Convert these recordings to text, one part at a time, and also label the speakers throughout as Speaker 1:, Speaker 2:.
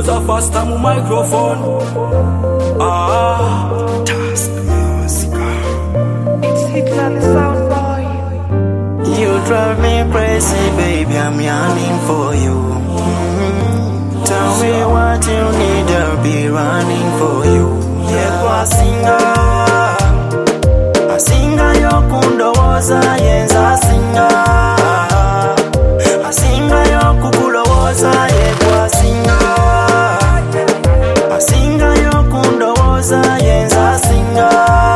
Speaker 1: Closer faster mu microphone. Task music.
Speaker 2: It's Hitler the sound boy.
Speaker 3: You drive me crazy, baby, I'm yearning for you. Tell me what you need, I'll be running for you. Yeah, I singa yokundo woza yenza singa. I singa yokukulo woza yekwa singa. I singa yokundo woza yenza singa.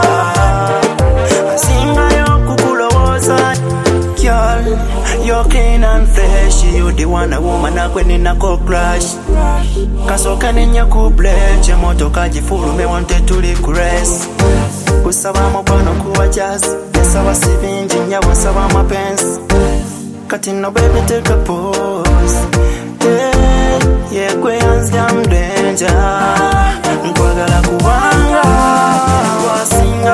Speaker 3: I singa yokukulo woza. Girl, you're clean and fresh. You the one a woman a kweni na ko crash. Kasoka ninya kubleche moto kajifuru me wanted to regress. Kusaba mabano kuwa jazz. Yesaba sibinji nyawo saba mapensi. Kati no baby take a pause. Yeah, kwe hands down danger. Nkwagala kubanga wasinga.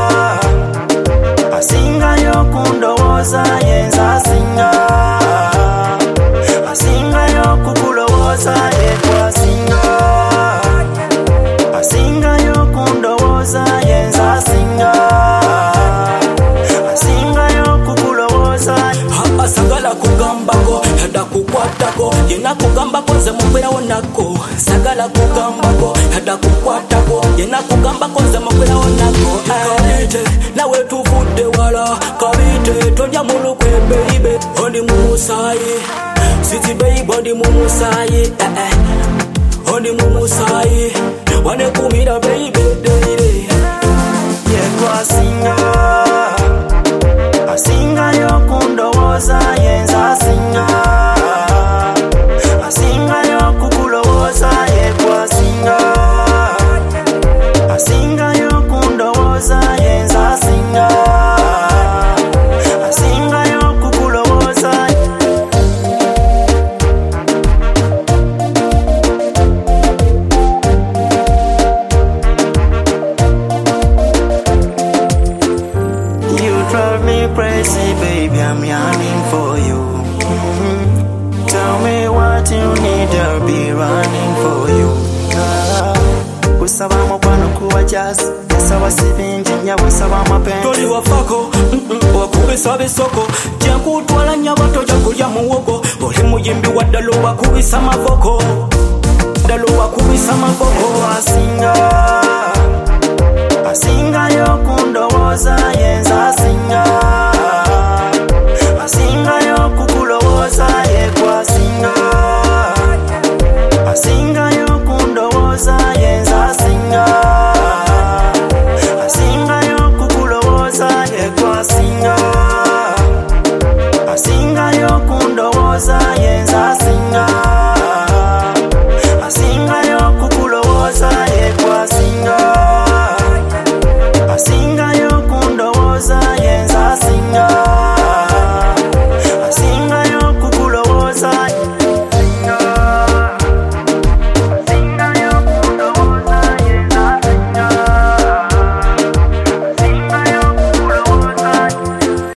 Speaker 3: Asinga yokundo woza yenza singa. Asinga yokukulo woza yekwa singa. Asinga yokundo woza yenza singa. Asinga yokukulo woza.
Speaker 1: Sagala kugambako, hada kukwatako. Yena kugambako nze mukwera wonako. Sagala kugambako, hada kukwatako. Yena kugambako nze mukwera wonako. Kabite, nawe tuvudde wala. Kabite, tonja mulukwe baby. Ondi mumusayi, sweetie baby ondi mumusayi. Ondi mumusayi, wane kumira baby daily.
Speaker 3: Yekwa singa. Asinga yokundo woza yenza singa. Asinga yokukulo woza yekwa singa. Asinga yokundo woza yenza singa. Asinga yokukulo woza. You drive me crazy, baby, I'm yearning for you. Tell me what you need, I'll be running for you. Kusaba mabano kuwa jazz. Yesaba sibinji nyawo saba mapensi.
Speaker 1: Toli wafako, wakubisa bisoko. Jankutwala nyabato jakulya muwogo. Oli muyimbi wa dalo wakubisa mavoko. Dalo wakubisa mavoko.
Speaker 3: Asinga. Asinga yokundo woza yenza singa. Asinga yokukulo